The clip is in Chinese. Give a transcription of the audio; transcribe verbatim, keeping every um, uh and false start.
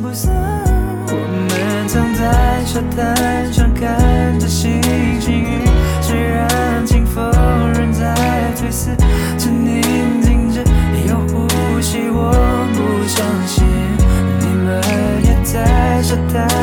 不散。我们曾在沙滩上看着星星雨，虽然清风仍在吹拂，只宁静着有呼吸。我不相信你们也在沙滩